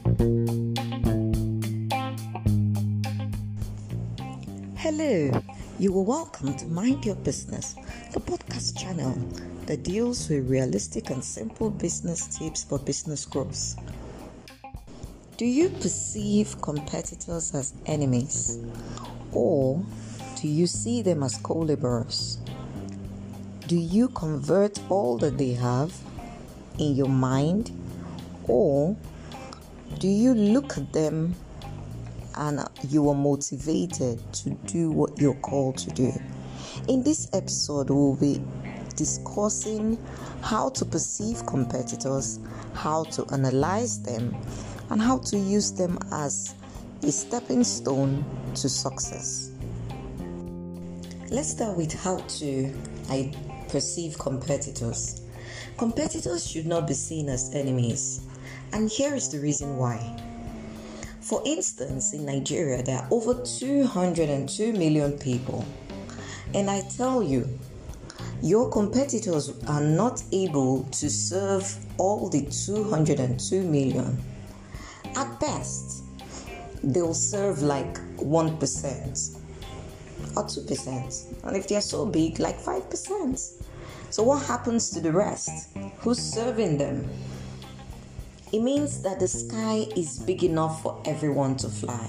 Hello, you are welcome to Mind Your Business, the podcast channel that deals with realistic and simple business tips for business growth. Do you perceive competitors as enemies, or do you see them as co-laborers? Do you convert all that they have in your mind, or do you look at them and you are motivated to do what you're called to do? In this episode, we'll be discussing how to perceive competitors, how to analyze them, and how to use them as a stepping stone to success. Let's start with how I perceive competitors. Competitors should not be seen as enemies, and here is the reason why. For instance, in Nigeria, there are over 202 million people. And I tell you, your competitors are not able to serve all the 202 million. At best, they'll serve like 1% or 2%. And if they're so big, like 5%. So what happens to the rest? Who's serving them? It means that the sky is big enough for everyone to fly.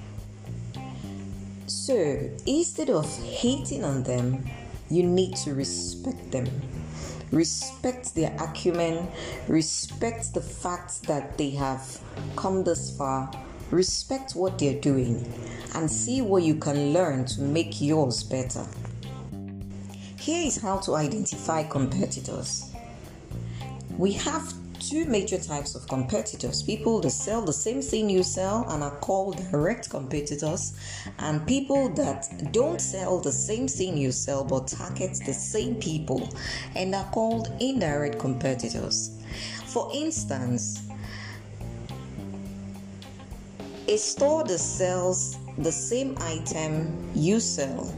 So, instead of hating on them, you need to respect them. Respect their acumen, respect the fact that they have come this far, respect what they're doing, and see what you can learn to make yours better. Here is how to identify competitors. We have two major types of competitors: people that sell the same thing you sell and are called direct competitors, and people that don't sell the same thing you sell but target the same people and are called indirect competitors. For instance, a store that sells the same item you sell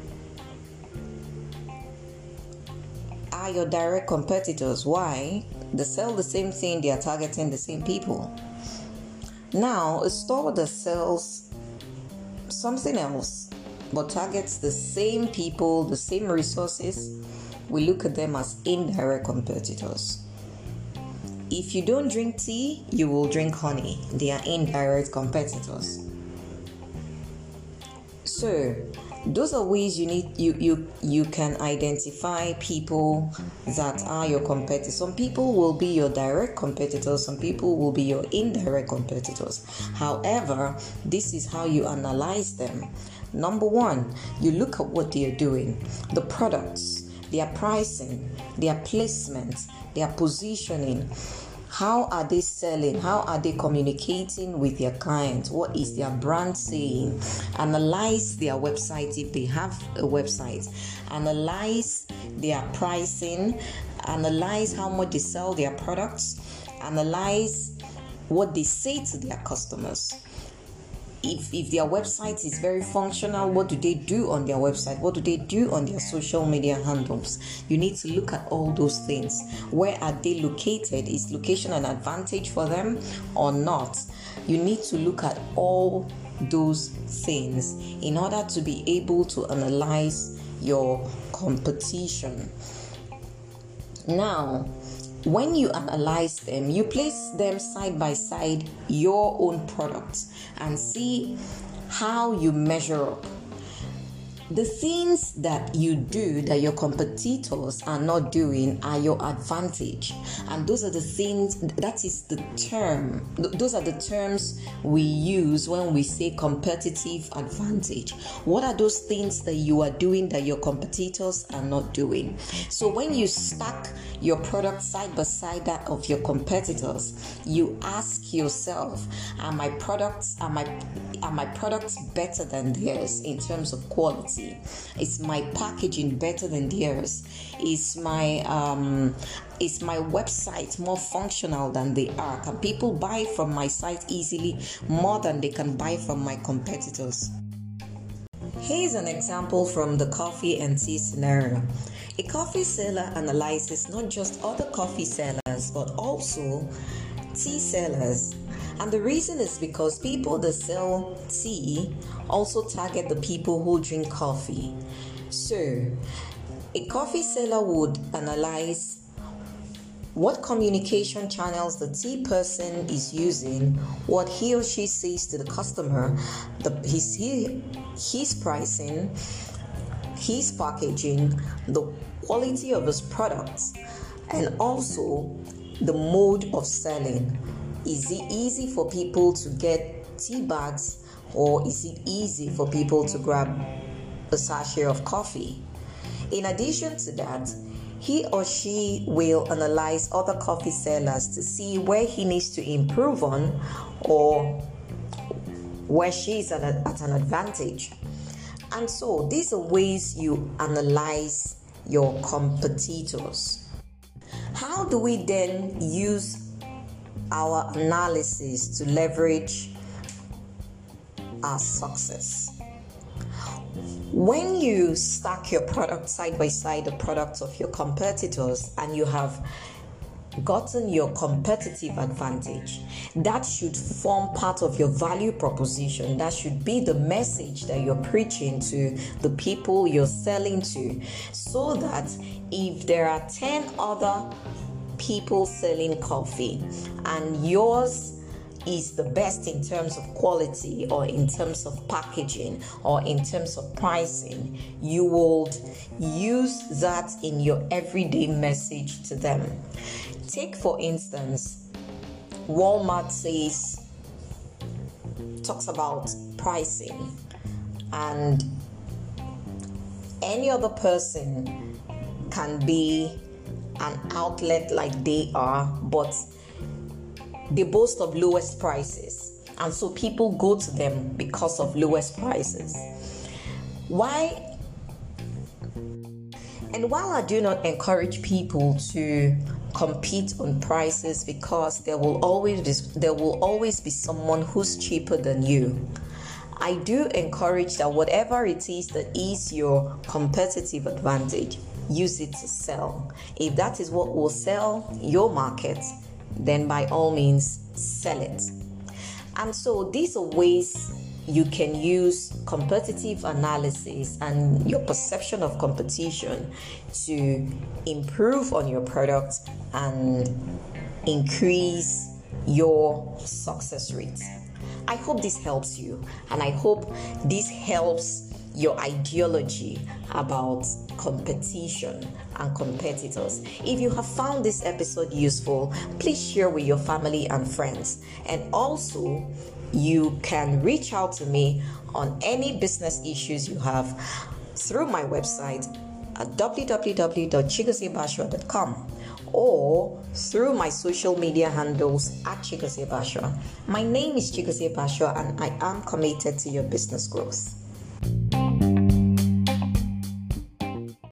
are your direct competitors. Why? They sell the same thing, they are targeting the same people. Now, a store that sells something else but targets the same people, the same resources, we look at them as indirect competitors. If you don't drink tea, you will drink honey. They are indirect competitors. So, those are ways you can identify people that are your competitors. Some people will be your direct competitors, some people will be your indirect competitors. However, this is how you analyze them. Number one, you look at what they are doing, the products, their pricing, their placement, their positioning. How are they selling? How are they communicating with their clients? What is their brand saying? Analyze their website if they have a website. Analyze their pricing. Analyze how much they sell their products. Analyze what they say to their customers. If their website is very functional, what do they do on their website? What do they do on their social media handles? You need to look at all those things. Where are they located? Is location an advantage for them or not? You need to look at all those things in order to be able to analyze your competition. Now, when you analyze them, you place them side by side your own products and see how you measure up. The things that you do that your competitors are not doing are your advantage. And those are the things, that is the term, those are the terms we use when we say competitive advantage. What are those things that you are doing that your competitors are not doing? So when you stack your product side by side that of your competitors, you ask yourself, are my products better than theirs in terms of quality? Is my packaging better than theirs? Is my website more functional than they are? Can people buy from my site easily more than they can buy from my competitors? Here's an example from the coffee and tea scenario. A coffee seller analyzes not just other coffee sellers but also tea sellers And the reason is because people that sell tea also target the people who drink coffee. So, a coffee seller would analyze what communication channels the tea person is using, what he or she says to the customer, his pricing, his packaging, the quality of his products, and also the mode of selling. Is it easy for people to get tea bags, or is it easy for people to grab a sachet of coffee? In addition to that, he or she will analyze other coffee sellers to see where he needs to improve on or where she is at an advantage. And so these are ways you analyze your competitors. How do we then use our analysis to leverage our success? When you stack your product side by side the products of your competitors and you have gotten your competitive advantage, that should form part of your value proposition. That should be the message that you're preaching to the people you're selling to, so that if there are 10 other people selling coffee and yours is the best in terms of quality or in terms of packaging or in terms of pricing, you will use that in your everyday message to them. Take for instance, Walmart talks about pricing, and any other person can be an outlet like they are, but they boast of lowest prices, and so people go to them because of lowest prices. Why? And while I do not encourage people to compete on prices, because there will always be someone who's cheaper than you, I do encourage that whatever it is that is your competitive advantage, use it to sell. If that is what will sell your market, then by all means sell it. And so these are ways you can use competitive analysis and your perception of competition to improve on your product and increase your success rate. I hope this helps you, and I hope this helps your ideology about competition and competitors. If you have found this episode useful, please share with your family and friends. And also, you can reach out to me on any business issues you have through my website at www.chigozebashua.com or through my social media handles at Chigozie Bashua. My name is Chigozie Bashua, and I am committed to your business growth.